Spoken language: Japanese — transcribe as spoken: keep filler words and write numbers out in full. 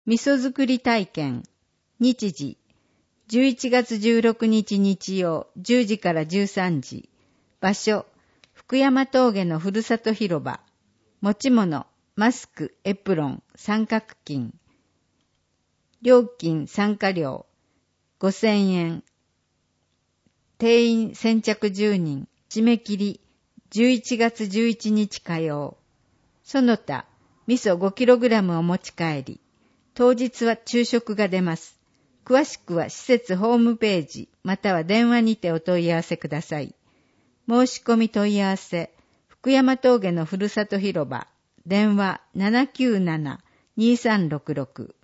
味噌作り体験。日時。じゅういちがつじゅうろくにち日曜じゅうじからじゅうさんじ。場所。福山峠のふるさと広場。持ち物。マスク、エプロン、三角巾。料金参加料。ごせんえん。定員先着じゅうにん。締め切り。じゅういちがつじゅういちにち火曜。その他、味噌 ごキログラム を持ち帰り。当日は昼食が出ます。詳しくは施設ホームページまたは電話にてお問い合わせください。申し込み問い合わせ、福山峠のふるさと広場、電話 ななきゅうなな にさんろくろく